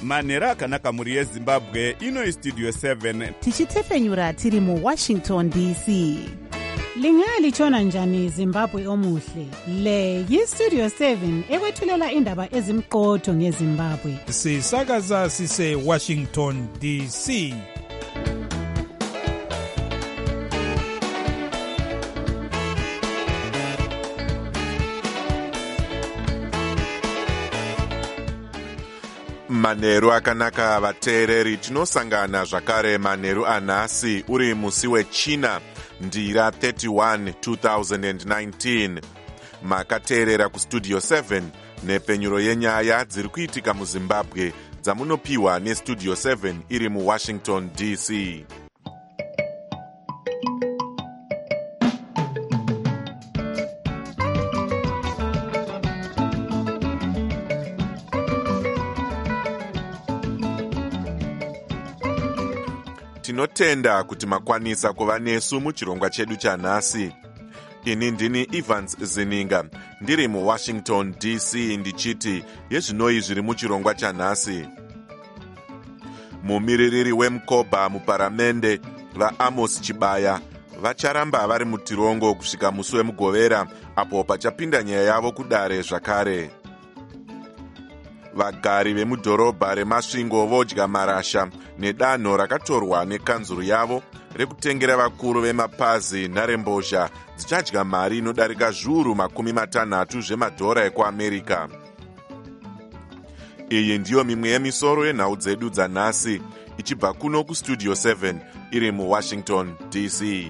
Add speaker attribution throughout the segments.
Speaker 1: manheru akanaka mhuri yezimbabwe. Ino istudio 7
Speaker 2: tichitefenyura tiri muwashington dc.
Speaker 3: Lingalitshona njani Zimbabwe omuhle? Le yistudio 7 ekwethulela indaba ezimqotho ngeZimbabwe.
Speaker 4: Sisakaza sise Washington DC.
Speaker 5: Manheru akanaka vateereri, tinosangana zvakare manheru anhasi uri musi wechina ndira 31 2019. Makateerera kustudio 7 nepenyuro yenyaya dziri kuitika muZimbabwe dzamunopiwa nestudio 7 iri muWashington DC. Tinotenda kuti makwanisa kuva nesu muchirongwa chedu chanhasi. Ini ndini Evans Zininga, ndiri muWashington DC ndichiti yezvinoi zviri muchirongwa chanhasi. Mumiririri wemukobha muparamende vaAmos Chibaya vacharamba vari mutirongo kusvika musi wemugovera apo pachapinda nyaya yavo kudare zvakare. Vagari vemudhorobha reMasvingo vodya marasha nedanho rakatorwa nekanzuru yavo rekutengera vakuru vemapazi nharembozha dzichadya mari inodarika zviuru 60 zvemadhora ekuAmerica. Iyi ndiyo mimwe yemisoro yenhau dzedu dzanhasi ichibva kuno kustudio 7 iri muWashington DC.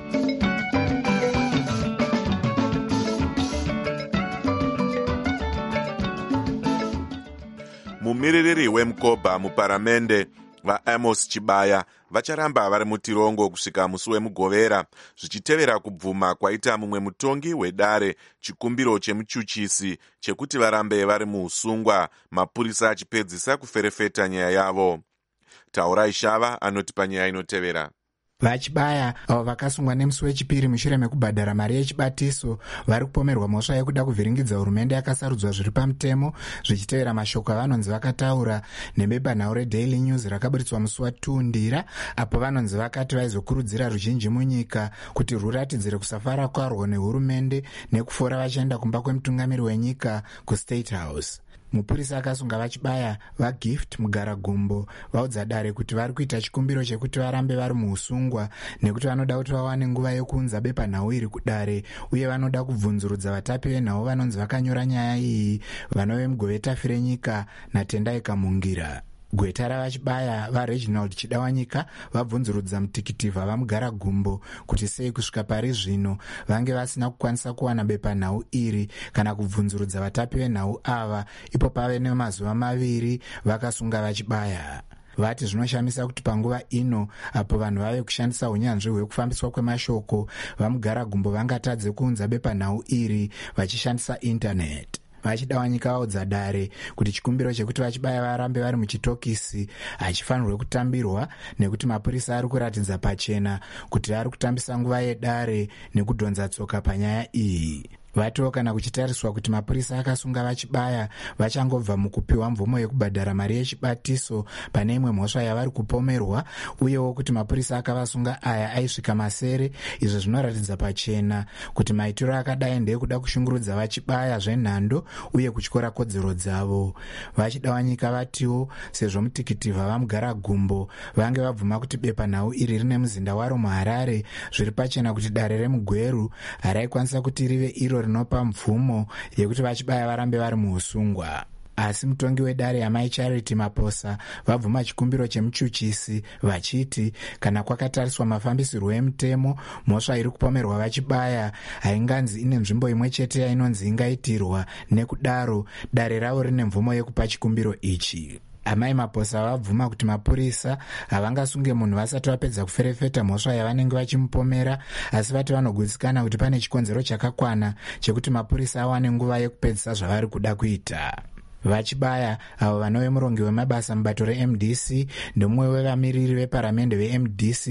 Speaker 5: Mumiririri wemukobha muparamende vaAmos Chibaya vacharamba vari mutirongo kusvika musi wemugovera zvichitevera kubvuma kwaita mumwe mutongi wedare chikumbiro chemuchuchisi chekuti varambe vari muusungwa, mapurisa achipedzisa kuferefeta nyaya yavo. Taurai Shava anotipa nyaya inotevera.
Speaker 6: VaChibaya avo vakasungwa nemusi wechipiri mushure mekubhadhara mari yechibatiso vari kupomerwa mhosva yekuda kuvhiringidza hurumende yakasarudzwa zviri pamutemo, zvichitevera mashoko avanonzi vakataura nebepanhau reDaily News rakaburitswa musi wa2 ndira, apo vanonzi vakati vaizokurudzira ruzhinji munyika kuti ruratidzire kusafara kwarwo nehurumende nekufora vachienda kumba kwemutungamiri wenyika kuState House. Mupurisa akasunga vaChibaya vaGift Mugaragumbo vaudza dare kuti vari kuita chikumbiro chekuti varambe vari muusungwa nekuti vanoda kuti vawane nguva yokuunza bepanhau iri kudare, uye vanoda kubvunzurudza vatapi venhau vanonzi vakanyora nyaya iyi vanove mugovetafi renyika naTendai Kamungira. Gweta ravaChibaya vaReginald Chidawanyika vabvunzurudza mutikitiva vaMugaragumbo kuti sei kusvika pari zvino vange vasina kukwanisa kuwana bepanhau iri kana kubvunzurudza vatapi venhau ava ipo pave nemazuva 2 vakasunga vaChibaya. Vati zvinoshamisa kuti panguva ino apo vanhu vave kushandisa unyanzvi hwekufambiswa kwemashoko vaMugaragumbo vangatadze kuunza bepanhau iri vachishandisa intaneti. Vachidawanyika vaudza dare kuti chikumbiro chekuti vaChibaya varambe vari muchitokisi hachifanirwe kutambirwa nekuti mapurisa ari kuratidza pachena kuti ari kutambisa nguva yedare nekudhonza tsoka panyaya iyi. Vatiwo kana kuchitariswa kuti mapurisa akasunga vaChibaya vachangobva mukupiwa mvumo yekubhadhara mari yechibatiso pane imwe mhosva yavari kupomerwa, uyewo kuti mapurisa akavasunga aya aisvika masere, izvo zvinoratidza pachena kuti maitiro akadai ndekuda kushungurudza vaChibaya zvenhando uye kutyora kodzero dzavo. Vachidawanyika vatiwo sezvo mutikitiva vaMugaragumbo vange vabvuma kuti bepanhau iri rine muzinda waro muHarare zviri pachena kuti dare remuGweru haraikwanisa kuti rive iro rinopa mvumo yekuti vaChibaya varambe vari muusungwa. Asi mutongi wedare Amai Charity Maposa vabvuma chikumbiro chemuchuchisi vachiti kana kwakatariswa mafambisirwo emutemo, mhosva iri kupomerwa vaChibaya hainganzi ine nzvimbo imwe chete yainonzi ingaitirwa, nekudaro dare ravo rine mvumo yekupa chikumbiro ichi. Amai Maposa vabvuma kuti mapurisa havangasunge munhu vasati vapedza kuferefeta mhosva yavanenge vachimupomera, asi vati vanogutsikana kuti pane chikonzero chakakwana chekuti mapurisa awane nguva yekupedzisa zvavari kuda kuita. VaChibaya avo vanove murongi wemabasa mubato reMDC ndomumwe wevamiriri veparamende veMDC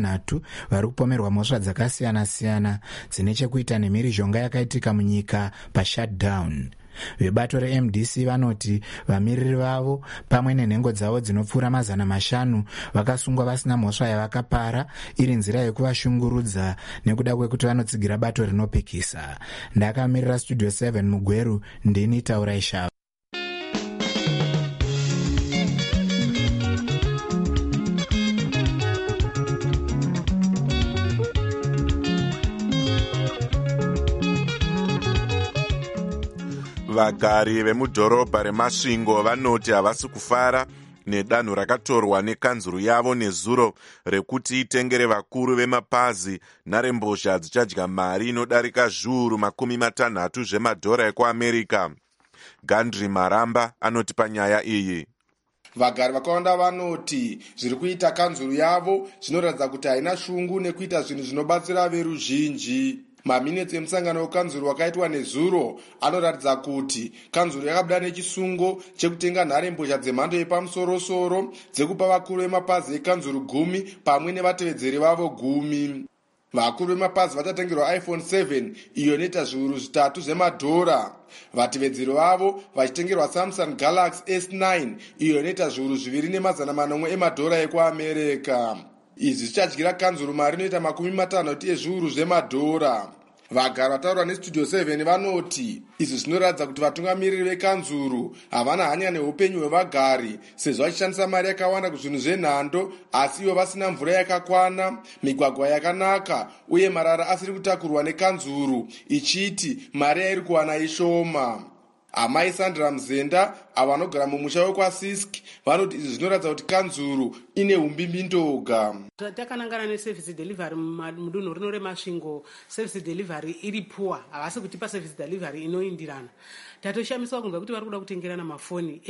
Speaker 6: 3 vari kupomerwa mhosva dzakasiyana-siyana dzine chekuita nemhirizhonga yakaitika munyika pashutdown. vebato reMDC vanoti vamiriri vavo pamwe nenhengo dzavo dzinopfuura 500 vakasungwa vasina mhosva yavakapara, iri nzira yekuvashungurudza nekuda kwekuti vanotsigira bato rinopikisa. Ndakamirira Studio 7 muGweru, ndini Taurai Shava.
Speaker 5: Vagari vemudhorobha reMasvingo vanoti havasi kufara nedanho rakatorwa nekanzuru yavo nezuro rekuti itengere vakuru vemapazi nharembozha dzichadya mari inodarika zviuru 60 zvemadhora ekuAmerica. Gandri Maramba anoti panyaya iyi.
Speaker 7: Vagari vakawanda vanoti zviri kuita kanzuru yavo zvinoratidza kuti haina shungu nekuita zvinhu zvinobatsira veruzhinji. Maminitsi emusangano wekanzuru wakaitwa nezuro anoratidza kuti kanzuru yakabuda nechisungo chekutenga nharembozha dzemhando yepamusoro-soro dzekupa vakuru vemapazi ekanzuru 10 pamwe nevatevedzeri vavo 10. Vakuru vemapazi vachatengerwa iPhone 7 iyo inoita zviuru 3 zvemadhora. Vatevedzeri vavo vachitengerwa Samsung Galaxy S9 iyo inoita zviuru 2.4 emadhora ekuAmerica. Izvi zvichadyira kanzuru mari inoita 50 ezviuru zvemadhora. Vagari vataurwa neStudio 7 vanoti izvi zvinoratidza kuti vatungamiriri vekanzuru havana hanya neupenyu hwevagari, sezvo vachishandisa mari yakawanda kuzvinhu zvenhando asi ivo vasina mvura yakakwana, migwagwa yakanaka uye marara asiri kutakurwa nekanzuru, ichiti mari yairi kuwana ishoma. Amai Sandra Mzenda avanogara mumusha wekwaSisk vanoti izvi zvinoratidza kuti kanzuru ine umbimbindoga.
Speaker 8: Takanangana neservice delivery mudunhu rino reMasvingo, service delivery iri poor, havasi kutipa service delivery inoindirana. Tatoshamiswa kunzwa kuti vari kuda kutengerana mafoni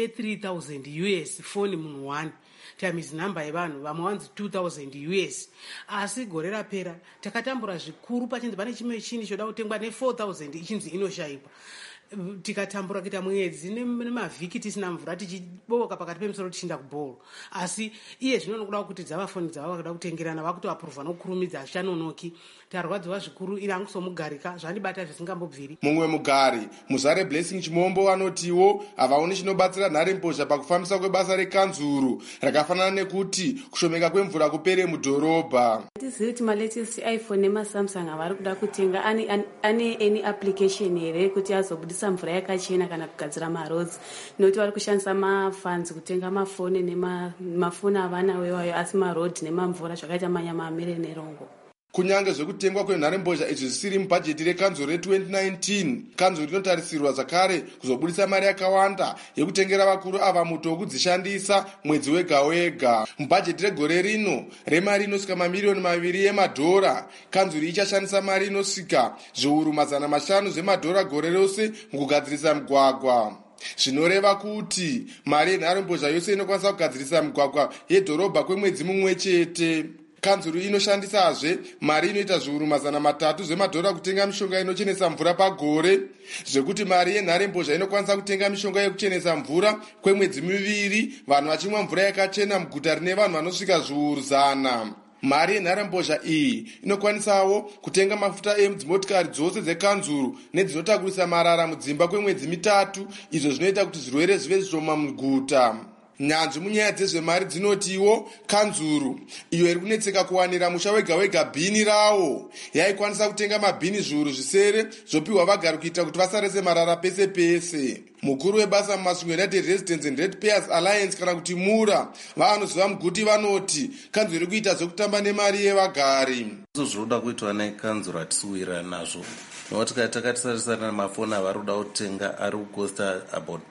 Speaker 8: $3,000 foni munhu 1 times number yevanhu vamwe wanzi $2,000 asi gore rapera takatambura zvikuru pachinzi pane chimwe chini choda kutengwa ne$4,000 ichinzi inoshaipa. Tikatambura kuita mwedzi nemavhiki tisina mvura tichiboka pakati pemusoro tichienda kubhoro, asi iye zvino nokuda kuti dzavafoni dzavo vakada kutengerana vakutoapuruvha nokukurumidza hazvichanonoki. Tarwadziwa zvikuru iri angusomugarika zvandibata zvisingambobviri.
Speaker 7: Mumwe mugari Muzare Blessing Chimombo vanotiwo havaoni chinobatsira nharembozha pakufambisa kwebasa rekanzuru rakafanana nekuti kushomeka kwemvura kupere mudhorobha.
Speaker 9: Tizivi kuti malatest iPhone nemaSamsung avari kuda kutenga ane any application here kuti azobudisa mvura yakachena kana kugadzira maroads, nokuti vari kushandisa mafunds kutenga mafoni nemafoni avana wewayo asi maroad nemamvura zvakaita manyama amire nerongo.
Speaker 7: Kunyange zvekutengwa kwenharembozha izvi zvisiri mubhajeti rekanzuru re2019, kanzuru inotarisirwa zvakare kuzobudisa mari yakawanda yekutengera vakuru ava muto wekudzishandisa mwedzi wega wega. Mubhajeti regore rino remari inosvika mamiliyoni 2 emadhora, kanzuru ichashandisa mari inosvika zviuru 500 zvemadhora gore rose mukugadzirisa migwagwa. Zvinoreva kuti mari yenharembozha yose inokwanisa kugadzirisa migwagwa yedhorobha kwemwedzi mumwe chete. Kanzuru inoshandisazve mari inoita zviuru 300 zvemadhora kutenga mishonga inochenesa mvura pagore, zvekuti mari yenharembozha inokwanisa kutenga mishonga yekuchenesa mvura kwemwedzi 2 vanhu vachimwa mvura yakachena muguta rine vanhu vanosvika zviuru 100. Mari yenharembozha iyi inokwanisawo kutenga mafuta edzimotikari dzose dzekanzuru nedzinotakurisa marara mudzimba kwemwedzi 3, izvo zvinoita kuti zvirwere zvive zvishoma muguta. Nyanzvi munyaya dzezvemari dzinotiwo kanzuru iyo iri kunetseka kuwanira musha wega wega bhini rawo yaikwanisa kutenga mabhini zviuru 7 zvopiwa vagari kuita kuti vasarese marara pese pese. Mukuru webasa muMasvingo United Residents and Ratepayers Alliance kana kuti MURA vanoziva muguti vanoti kanzuru iri kuita zvekutamba nemari yevagari.
Speaker 10: Zvoda kuitwa nekanzuru hatisiwira nazvo, nokuti takatisarisana namafoni avari kuda kutenga ari kukosta about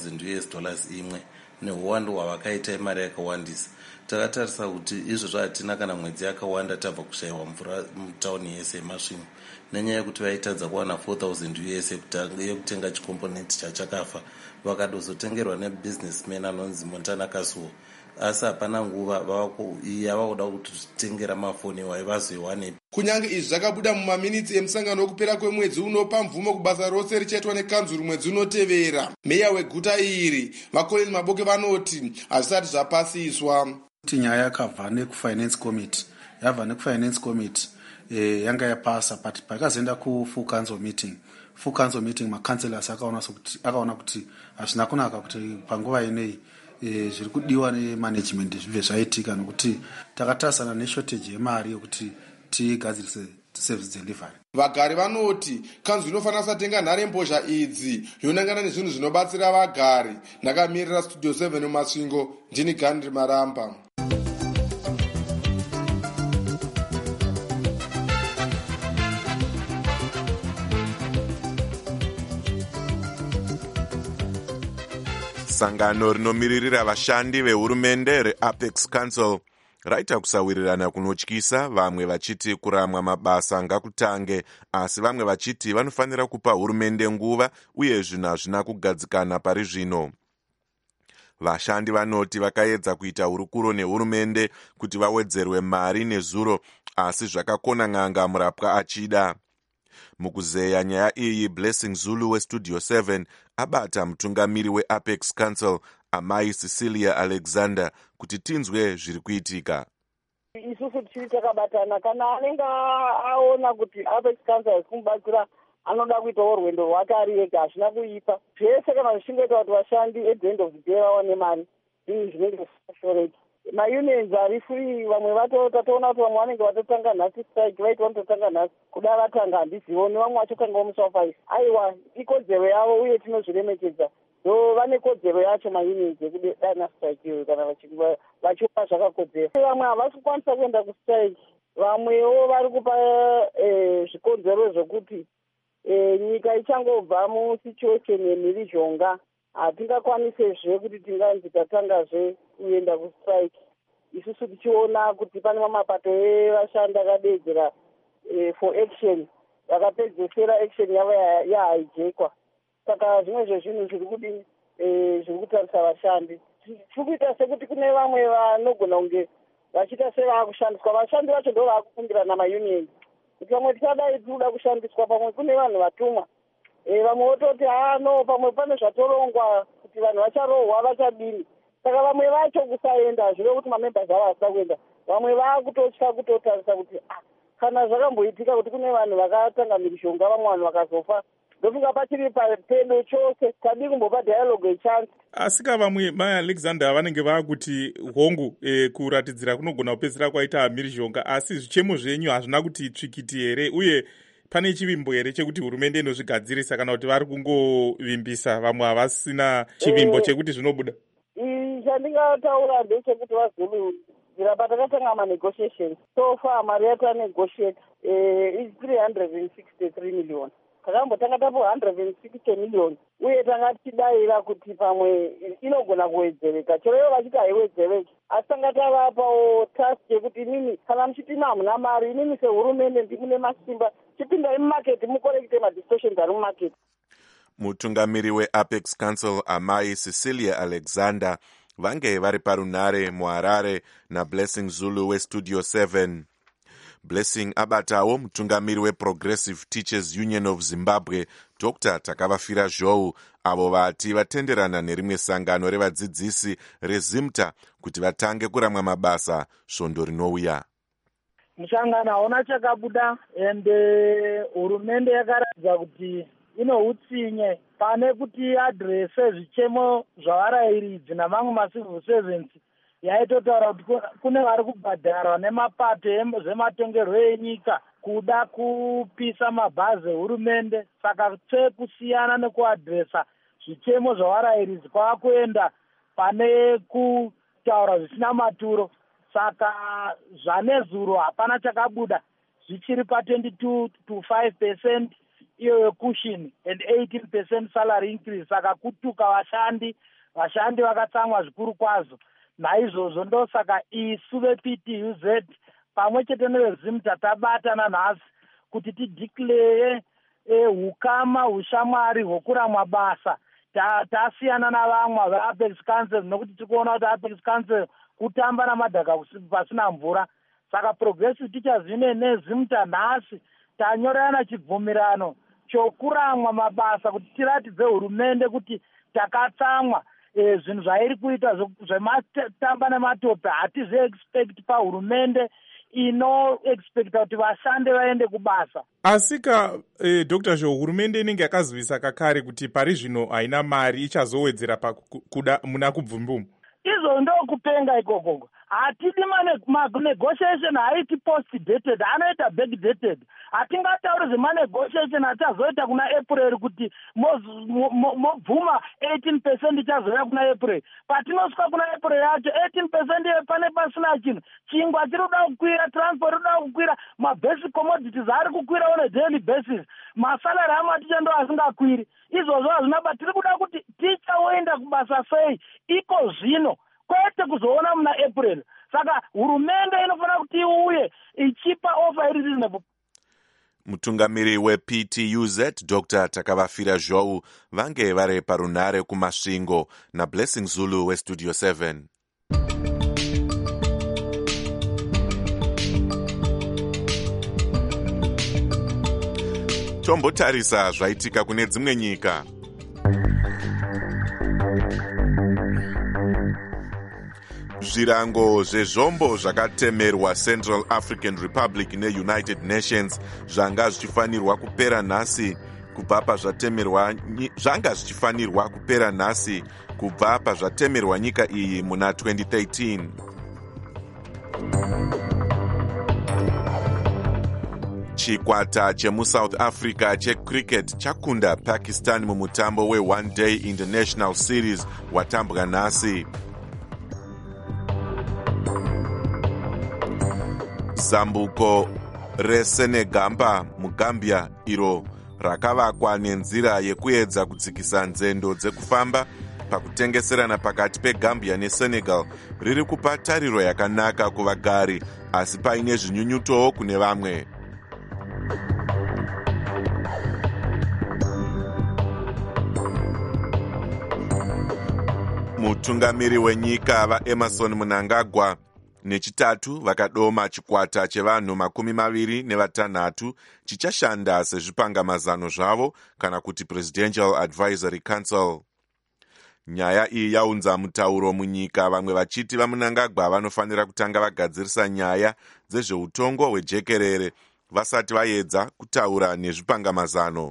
Speaker 10: $3,000 imwe neuwandu hwavakaita imari yakawandisa. Takatarisa kuti izvozvo hatina kana mwedzi yakawanda tabva kushayiwa mvura mutauni yese yeMasvingo nenyaya yekuti vaitadza kuwana $4,000 yekutenga chikomponenti chachakafa, vakadozotengerwa nebusinessman anonzi Montana Kasuo, asi hapana nguva yava kuda kutitengera mafoni waivazoiwane.
Speaker 7: Kunyange izvi zvakabuda mumaminitsi emusangano wekupera kwemwedzi unopa mvumo kubasa rose richaitwa nekanzuru mwedzi unotevera. Meya weguta iri vaKoleni Maboke vanoti hazvisati zvapasiswa.
Speaker 11: Nyaya yakabva nekufinance committee, yabva nekufinance committee yanga yapasa, but pakazoenda kufull council meeting makanselors akaona kuti hazvina kunaka kuti panguva inei zviri kudiwa nemanagement zvibve zvaitika, nokuti takatarisana neshortage yemari yokuti tigadzirise service delivery.
Speaker 7: Vagari vanoti kanzuru inofanira kusatenga nharembozha idzi yonangana nezvinhu zvinobatsira vagari. Ndakamirira Studio 7 muMasvingo, ndini Gandhi Maramba.
Speaker 5: Sangano rinomiririra vashandi vehurumende reApex Council raita kusawirirana kunotyisa, vamwe vachiti kuramwa mabasa ngakutange, asi vamwe vachiti vanofanira kupa hurumende nguva uye zvinhu hazvina kugadzikana pari zvino. Vashandi vanoti vakaedza kuita hurukuro nehurumende kuti vawedzerwe mari nezuro, asi zvakakona n'anga murapwa achida. Mukuzeya nyaya iyi, Blessing Zulu weStudio 7 abata mutungamiri weApex Council Amai Cecilia Alexander kuti tinzwe zviri kuitika.
Speaker 12: Isusu tichiri takabatana, kana anenge aona kuti Apex Council kumubatsira anoda kuitawo rwendo rwake ari ega, hazvina kuipa. Zvese kana zvichingoita kuti vashandi at the end of the day vaone mari, zvinhu zvinenge zvashoreka. Maunions ari free, vamwe tatoona kuti vamwe vanenge vatotanga nhasi strike, vaiti vanototanga nhasi kuda vatanga handizioni, vamwe vachotanga musi wa5. Aiwa, ikodzero yavo uye tinozviremekedza. So vane kodzero yacho maunions yekudana strike iyo kana vachiona zvakakodzera. Vamwe havasi kukwanisa kuenda kustrike, vamwewo vari kupa zvikonzero zvokuti nyika ichangobva musituation yemhirizhonga, hatingakwanisezve kuti tinganzi tatangazve kuenda kustrike. Isusu tichiona kuti pane mamapato evashandi akadeedzera for action, vakapedzesera action yavo yahaijekwa. Saka zvimwe zvezvinhu zviri kudini, zviri kutarisa vashandi. Tiri kuita sekuti kune vamwe vanogona kunge vachiita sevaakushandiswa. Vashandi vacho ndo vaakufungira namaunions kuti vamwe tisadai tinoda kushandiswa, pamwe kune vanhu vatumwa. Vamwe vototi no, pamwe pane zvatorongwa kuti vanhu vacharohwa vachadini. Saka vamwe vacho kusaenda zvive kuti mamembers avo hasina kuenda. Vamwe vaakutotya kutotarisa kuti kana zvakamboitika kuti kune vanhu vakatanga mhirizhonga, vamwe vanhu vakazofa, ndofunga pachiri pedo chose tadi kumbopa dialogue yechance.
Speaker 4: Asika vamwe Mai Alexander vanenge vaakuti hongu kuratidzira kunogona kupedzisira kwaita mhirizhonga, asi zvichemo zvenyu hazvina kuti tsvikiti here, uye pane chivimbo here chekuti hurumende inozvigadzirisa, kana kuti vari kungovimbisa, vamwe havasina chivimbo chekuti zvinobuda?
Speaker 12: Chandingataura ndechekuti vaZulu zvirapa takatanga manegotiations. So far mari yatanegotiate is 363 million. Takambotanga tapo 160 million, uye tanga tichidayira kuti pamwe inogona kuwedzereka. Chero ivo vachiti haiwedzereki, asi tanga tavapawo task yekuti inini kana muchitima hamuna mari, inini sehurumende ndimune masimba, chipindai mumaketi mukorekite madistortions ari mumaketi.
Speaker 5: Mutungamiri weApex Council Amai Cecilia Alexander vange vari parunhare muHarare naBlessing Zulu weStudio 7. Blessing abatawo mutungamiri weProgressive Teachers Union of Zimbabwe Dr. Takavafira Zhou, avo vati vatenderana nerimwe sangano revadzidzisi reZimta kuti vatange kuramwa mabasa svondo rinouya.
Speaker 13: Mushangano hauna chakabuda, ende hurumende yakaratidza kuti inohutsinye pane kuti adrese zvichemo zvavarayiridzi namamwe macivil servants. Yaitotaura kuti kune vari kubhadharwa nemapato zvematongerwo enyika kuda kupisa mabhazi ehurumende. Saka kusiyana nekuadresa zvichemo zvavarayiridzi kwavakuenda pane kutaura zvisina maturo. Saka zvanezuro hapana chakabuda, zvichiri pa22 to 5% iyo yekushini and 18% salary increase. Saka kutuka vashandi vakatsamwa zvikuru kwazvo. Naizvozvo ndosaka isu vePTUZ pamwe chete neveZimta tabatana nhasi kuti tideclare hukama hushamwari hwokuramwa basa. Tasiyana navamwe veApex Council nokuti tikuona kuti Apex Council kutamba namadhaka pasina mvura. Saka Progressive Teachers Union neZimta nhasi tanyorana chibvumirano chokuramwa mabasa kuti tiratidze hurumende kuti takatsamwa. Zvinhu zvairi kuita zvematamba nematope hatizvi expect pahurumende inoexpecta kuti vashande vaende kubasa.
Speaker 4: Asika Dr. Zhou, hurumende inenge yakazivisa kakare kuti pari zvino haina mari ichazowedzera pakuda muna kubvumbumu.
Speaker 13: Izvo ndokupenga ikoko. Hatidi negotiation haiti post dated, anoita back dated. Hatingatauri zvenegotiation achazoita kuna April kuti mobvuma 18% ichazoya kuna April. Patinosvika kuna April yacho 18% pane pasina chinhu. Chingwa chiri kuda kukwira, transport iri kuda kukwira, mabasic commodities ari kukwira on a daily basis. Masalary amaticha ndo asingakwiri. Izvozvo hazvinaba, tiri kuda kuti tichaoenda kubasa sei iko zvino kwete kuzoona muna April. Saka hurumende inofanira kuti iuye ichipa offer iri reasonable.
Speaker 5: Mutungamiri wePTUZ Dr. Takavafira Zhou vange vari parunare kumasvingo naBlessing Zulu weStudio 7. Tombotarisa zvaitika kune dzimwe nyika. Zvirango zvezvombo zvakatemerwa Central African Republic neUnited Nations zvanga zvichifanirwa kupera nhasi kubva pazvatemerwa nyika iyi muna 2013. Chikwata chemuSouth Africa checricket chakunda Pakistan mumutambo we-One Day International Series watambwa nhasi. Zambuko reSenegamba muGambia iro rakavakwa nenzira yekuedza kudzikisa nzendo dzekufamba pakutengeserana pakati peGambia neSenegal riri kupa tariro yakanaka kuvagari asi paine zvinyunyutowo kune vamwe. Mutungamiri wenyika vaEmerson Mnangagwa nechitatu vakadoma chikwata chevanhu 26 chichashanda sezvipangamazano zvavo kana kuti Presidential Advisory Council. Nyaya iyi yaunza mutauro munyika, vamwe vachiti vaMnangagwa vanofanira kutanga vagadzirisa nyaya dzezveutongo hwejekerere vasati vaedza kutaura nezvipangamazano.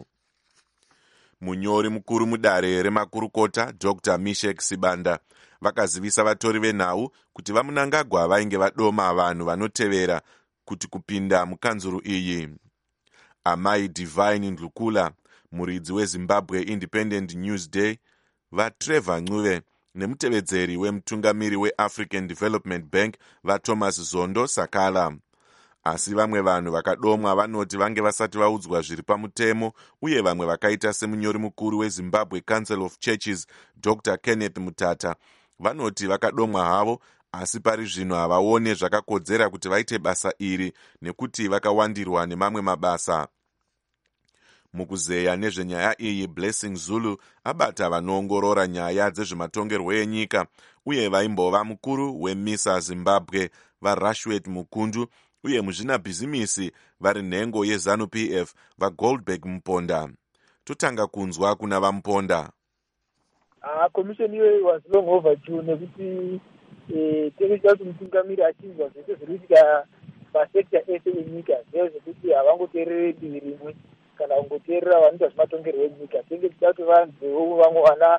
Speaker 5: Munyori mukuru mudare remakurukota Dr. Mishek Sibanda vakazivisa vatori venhau kuti vaMnangagwa vainge vadoma vanhu vanotevera kuti kupinda mukanzuru iyi. Amai Divine Ndlukula, muridzi weZimbabwe Independent Newsday, vaTrevor Ncube nemutevedzeri wemutungamiri weAfrican Development Bank vaThomas Zondo Sakala. Asi vamwe vanhu vakadomwa vanoti vange vasati vaudzwa zviri pamutemo, uye vamwe vakaita semunyori mukuru weZimbabwe Council of Churches Dr. Kenneth Mutata vanoti vakadomwa havo asi pari zvino havaone zvakakodzera kuti vaite basa iri nekuti vakawandirwa nemamwe mabasa. Mukuzeya nezvenyaya iyi, Blessing Zulu abata vanoongorora nyaya dzezvematongerwo enyika uye vaimbova mukuru weMISA Zimbabwe vaRashwet Mukundu uye muzvinabhizimisi vari nhengo yeZANU-PF vaGoldberg Muponda. Totanga kunzwa kuna vaMuponda.
Speaker 14: Commission iyoyo was long overdue nekuti tekuita kuti mutungamiri achinzwa zvese zviri kuitika pasekta ese yenyika zvekuti havangoteerere divi rimwe kana kungoteerera vanoita zvematongerwo enyika. Tenge tichida kuti vanzewo vamwe vana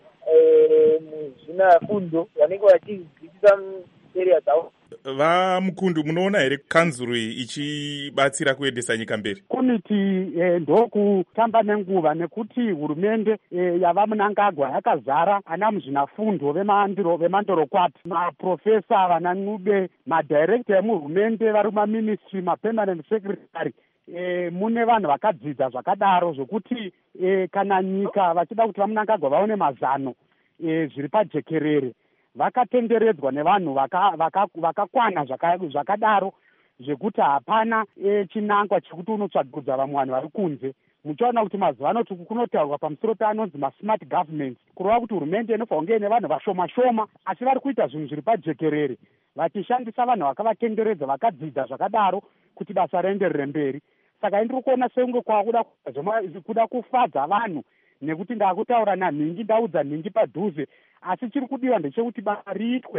Speaker 14: muzvinafundo vanenge vachidzidzisa area dzavo.
Speaker 4: VaMukundu, munoona here kanzuru iyi ichibatsira kuendesa nyika mberi?
Speaker 15: Komiti ndokutamba nenguva nekuti hurumende yavaMnangagwa yakazara ana muzvinafundo vemandorokwati, maprofesa, vana Ncube, madirekta emuhurumende vari mumaministry, mapermanent secretary. Mune vanhu vakadzidza zvakadaro zvokuti kana nyika vachida kuti vaMnangagwa vaone mazano zviri pajekerere vakatenderedzwa nevanhu vakakwana zvakadaro zvekuti hapana chinangwa chekuti unotsvagudza vamwe vanhu vari kunze. Muchaona kuti mazuva ano kunotaurwa pamusoro peanonzi masmart government, kureva kuti hurumende inofa kunge ine vanhu vashoma shoma asi vari kuita zvinhu zviri pajekerere vachishandisa vanhu vakavatenderedza vakadzidza zvakadaro kuti basa rienderere mberi. Saka ndiri kuona sekunge kuda kufadza vanhu nekuti ndakutaura nanhingi ndaudza nhingi padhuze, asi chiri kudiwa ndechekuti basa riitwe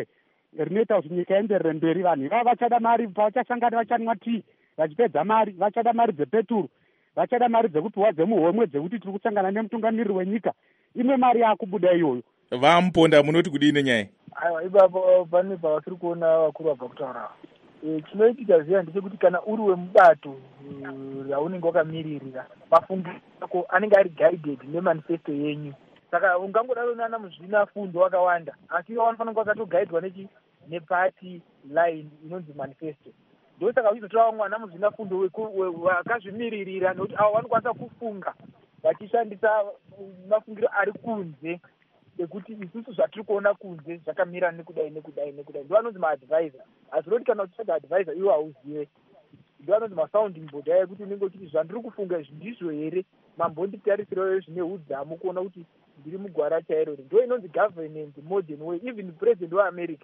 Speaker 15: rinoita kuti nyika enderere mberi. Vanhu ivavo vachada mari pavachasangana vachanwa tii vachipedza mari, vachada mari dzepeturu, vachada mari dzekupiwa dzemuhomwe dzekuti tiri kusangana nemutungamiriri wenyika. Imwe mari yakubuda iyoyo.
Speaker 4: Vamuponda munoti kudii nenyaya?
Speaker 14: Aiwa, ipapo pane pavasiri kuona vakuru vabva kutaura. Chinoitika ziya ndechekuti kana uri wemubato raunenge wakamiririra, mafungiro ako anenge ari guided nemanifesto yenyu. Saka ungangodaro nana muzvinafundo wakawanda, asi ivo vanofanira vakatogaidwa nepati line inonzi manifesto. Ndosaka uchizotora vamwe vana muzvinafundo vakazvimiririra, nekuti avo vanokwanisa kufunga vachishandisa mafungiro ari kunze ekuti isusu zvatiri kuona kunze zvakamira nekudai. Ndo anonzi maadvisor. Asi roti kana uchitsvaga advisor iwo hauzive. Ndo anonzi masounding board aya kuti unenge uchiti zvandiri kufunga izvi ndizvo here, mambonditarisirawo zvine udzamu kuona kuti ndiri mugwara chairo. Ndo inonzi governance modern way. Even president weAmerica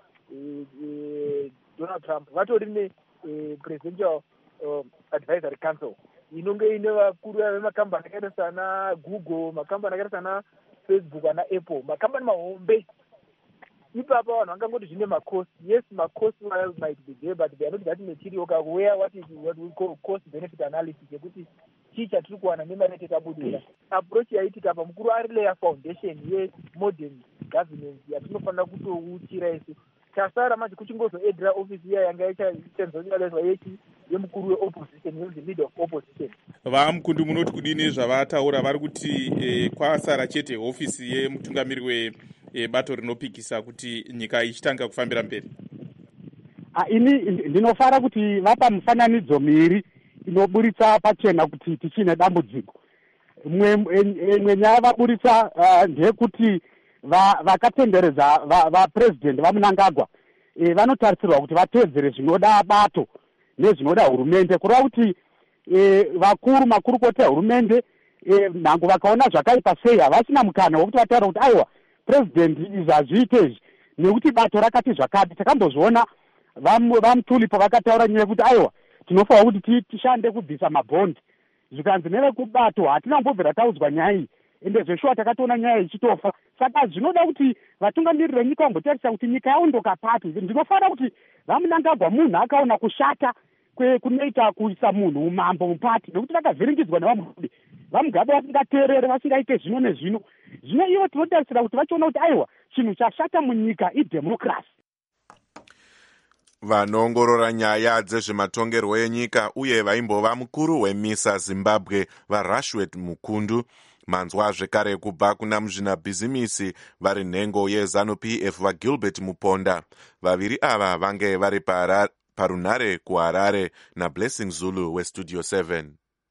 Speaker 14: Donald Trump vatori presidential advisory council inonge ine vakuru vemakambani akaita sana Google, makambani akaita sana Facebook ana Apple, makambani mahombe. Ipapo vanhu vangangoti zvine macost. Yes, macost might be there, but they are not that material. Where what we call cost benefit analysis, yekuti chii chatiri kuwana nemari yatakabudira. Approach yaitika apa mukuru ari layer foundation yemodern governance yatinofanira kutouchira isu. Chasara manje kuchingozoedera ofisi iya yanga ichenzonyalezwa yemukuru weopposition, yonzi leader of opposition.
Speaker 4: Vamukundu munoti kudini zvavataura? Vari kuti kwasara chete ofisi yemutungamiri webato rinopikisa kuti nyika ichitanga kufambira mberi.
Speaker 15: Ini ndinofara kuti vapa mufananidzo miri inoburitsa pachena kuti tichine dambudziko. Imwe nyaya vaburitsa ndeyekuti vakatenderedza vapresident vaMnangagwa vanotarisirwa kuti vatedzere zvinoda bato nezvinoda hurumende, kureva kuti makurukota ehurumende nhango vakaona zvakaipa sei havasina mukana wekuti vataura kuti aiwa president izvi hazviite izvi nekuti bato rakati zvakati. Takambozviona vamutulipo vakataura nyaya yekuti aiwa tinofanira kuti tishande kubvisa mabhondi, zvikanzi nevekubato hatina kumbobvira taudzwa nyaya iyi, ende zveshuwa takatoona nyaya ichitofa. Saka zvinoda kuti vatungamiriri venyika vambotarisa kuti nyika yaondoka papi. Ndinofanira kuti vaMnangagwa munhu akaona kushata kunoita kuisa munhu umambo mupati, nekuti vakavhiringidzwa nevamugabe. Vamugabe vasingateerere, vasingaite zvino nezvino. Zvino ivo tinotarisira kuti vachiona kuti aiwa chinhu chashata munyika idhemokirasi.
Speaker 5: Vanoongorora nyaya dzezvematongerwo enyika uye vaimbova mukuru weMISA Zimbabwe vaRashwet Mukundu manzwa zvekare kubva kuna muzvinabhizimisi vari nhengo yeZANU-PF vaGilbert Muponda. Vaviri ava vange vari parunhare kuHarare naBlessing Zulu weStudio 7.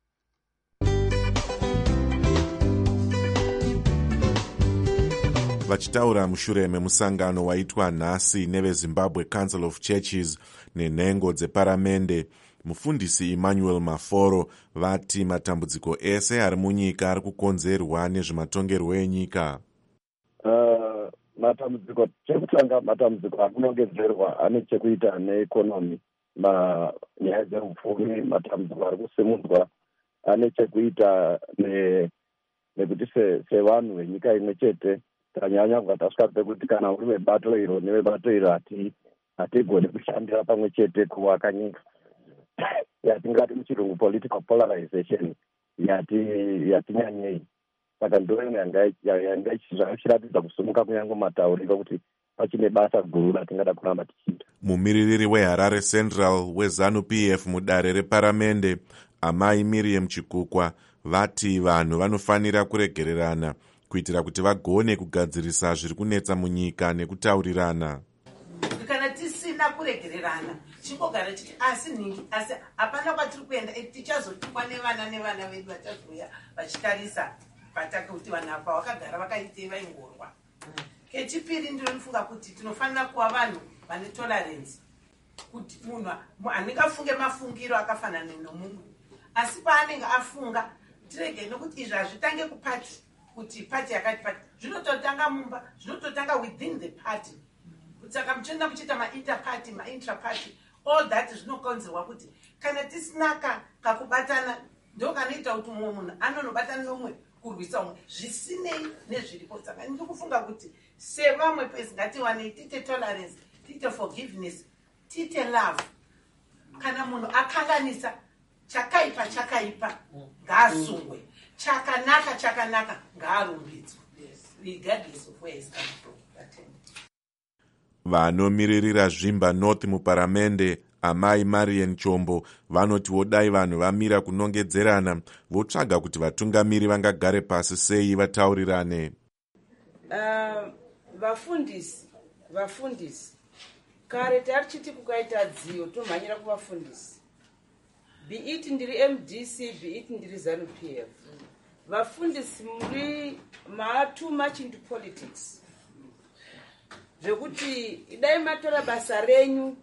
Speaker 5: Vachitaura mushure memusangano waitwa nhasi neveZimbabwe Council of Churches nenhengo dzeparamende, mufundisi Emmanuel Maforo vati matambudziko ese ari munyika ari kukonzerwa nezvematongerwo enyika.
Speaker 16: Matambudziko chekutanga, matambudziko akunongedzerwa ane chekuita neekonomi, nyaya dzeupfumi. Matambudziko ari kusimudzwa ane chekuita nekuti sevanhu venyika imwe chete tanyanya kugatasvika pekuti kana uri webato iro newebato iro hatigoni kushandira pamwe chete kuvaka nyika. Yatingati muchirungu political polarization yatinyanyei. Saka ndoimwe yanga ichiratidza kusumuka kunyange matauriro kuti pachine basa guru ratingada kuramba tichiita.
Speaker 5: Mumiririri weHarare Central weZANU-PF mudare reparamende Amai Miriam Chikukwa vati vanhu vanofanira kuregererana kuitira kuti vagone kugadzirisa zviri kunetsa munyika nekutaurirana.
Speaker 17: Kana tisina kuregererana chingogara chiti asi hapana kwatiri kuenda, tichazotukwa nevana vedu vachazouya vachitarisa pataka kuti vanhu apa vakagara vakaitei vaingorwa. Kechipiri ndinofunga kuti tinofanira kuva vanhu vane tolerance, kuti munhu anenge afunge mafungiro akafanana nomumwe, asi paanenge afunga tirege nokuti izvi hazvitange kupati kuti pati yakati pati, zvinototanga mumba, zvinototanga within the party. Saka muchienda muchiita mainterparty, maintraparty, all that zvinokonzerwa kuti kana tisina kakubatana ndo kanoita kuti mumwe munhu anonobatana nomwe kurwisa umwe zvisinei nezviripo. Saka ndiri kufunga kuti sevamwe pesi ngatiwanei tiite tolerance, tiite forgiveness, tiite love. Kana munhu akanganisa chakaipa ngaasungwe, chakanaka ngaarumbidzwe, regardless of where he's coming from.
Speaker 5: Vanomiririra Zvimba North muparamende Amai Marian Chombo vanotiwo dai vanhu vamira kunongedzerana votsvaga kuti vatungamiri vangagare pasi sei vataurirane.
Speaker 18: Vafundisi kare tarichiti kukaita dziyo tomhanyira kuvafundisi, be it ndiri MDC, be it ndiri ZANU-PF. Vafundisi muri too much into politics, zvekuti idai matora basa renyu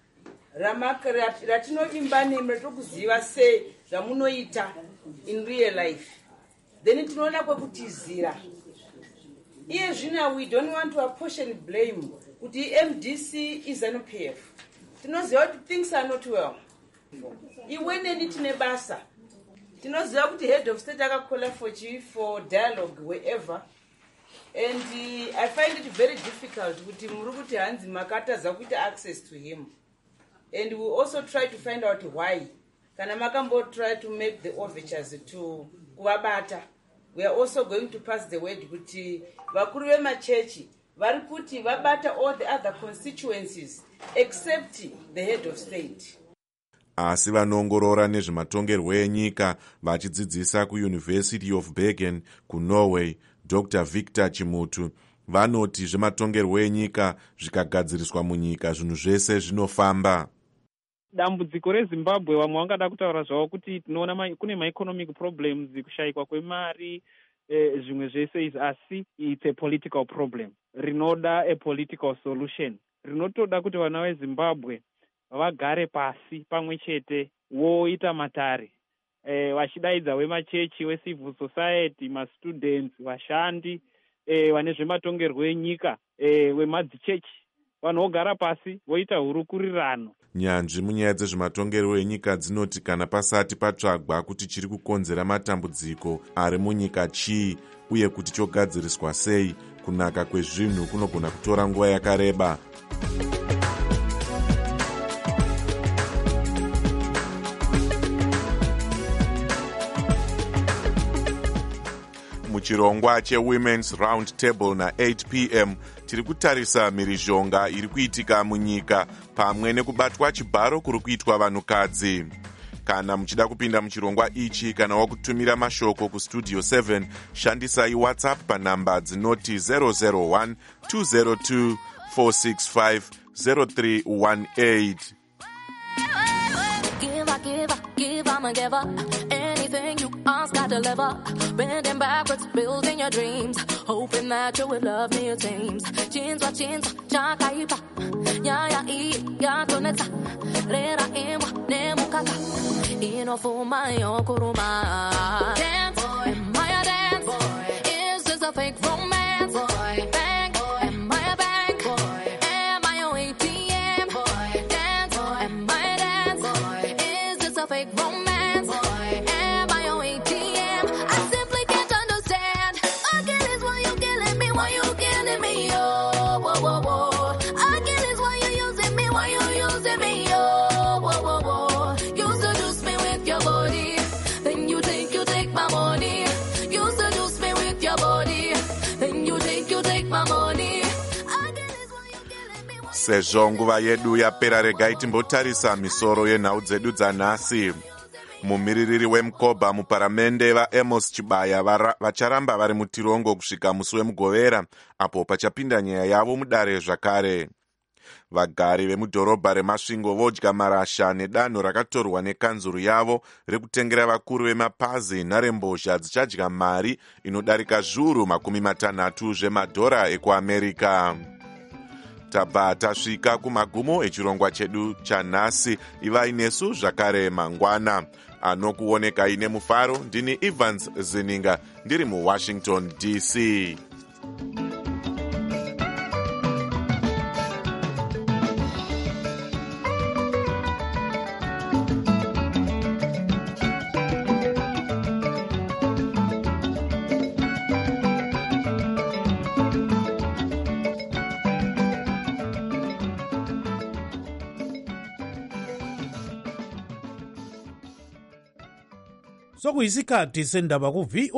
Speaker 18: ratinovimba nemi ratokuziva sei zvamunoita in real life, then tinoona kwekutizira. Iye zvino we don't want to apportion blame kuti MDC is ZANU-PF. Tinoziva kuti things are not well. Iweneni tine basa. Tinoziva kuti head of state akakola for dialogue wherever. And I find it very difficult kuti muri kuti hanzi makatadza kuita access to him. And we also try to find out why. Kana makambo try to make the overtures to kuvabata. We are also going to pass the word kuti vakuru vemachechi vari kuti vabata all the other constituencies except the head of state.
Speaker 5: Asi vanoongorora nezvematongerwo enyika vachidzidzisa kuUniversity of Bergen kuNorway, Dr. Victor Chimutu, vanoti zvematongerwo enyika zvikagadziriswa munyika zvinhu zvese zvinofamba.
Speaker 19: Dambudziko reZimbabwe vamwe vangada kutaura zvavo kuti tinoona kune ma-economic problems, kushayikwa kwemari, zvimwe zvese izvi, asi it's a political problem. Rinoda a political solution. Rinotoda kuti vana veZimbabwe vagare pasi pamwe chete voita matare. Vachidaidza wemachechi, wecivil society, mastudents, vashandi, vane zvematongerwo enyika, wemadzichechi. Vanhu vogara pasi voita hurukurirano.
Speaker 5: Nyanzvi munyaya dzezvematongerwo enyika dzinoti kana pasati patsvagwa kuti chiri kukonzera matambudziko ari munyika chii uye kuti chogadziriswa sei, kunaka kwezvinhu kunogona kutora nguva yakareba. Muchirongwa cheWomen's Round Table na8 p.m. tiri kutarisa mhirizhonga iri kuitika munyika pamwe nekubatwa chibharo kuri kuitwa vanhukadzi. Kana muchida kupinda muchirongwa ichi kana wakutumira mashoko kustudio 7, shandisai WhatsApp panhamba dzinoti 001 202 465 0318.
Speaker 20: Got to live up, bending backwards, building your dreams, hoping that you will love me your dreams. Chinzwa, chakaipa, ya toneta, rera imwa, nemukaka, inofuma yokuruma. Dance, am I a dance? Is this a fake romance? Bank, am I a bank? Am I your ATM? Dance, am I a dance? Is this a fake romance?
Speaker 5: Sezvo nguva yedu yapera, regai timbotarisa misoro yenhau dzedu dzanhasi. Mumiririri weMukoba muparamende vaAmos Chibaya vacharamba vari mutirongo kusvika musi wemugovera, apo pachapinda nyaya yavo mudare zvakare. Vagari vemudhorobha reMasvingo vodya marasha nedanho rakatorwa nekanzuru yavo rekutengera vakuru vemapazi nharembozha dzichadya mari inodarika zviuru 60 zvemadhora ekuAmerika. Tabva tasvika kumagumo echirongwa chedu chanhasi. Ivai nesu zvakare mangwana. Anokuoneka ine mufaro ndini Evans Zininga ndiri muWashington DC.
Speaker 21: sokuyisikhathi sendaba ku-VOA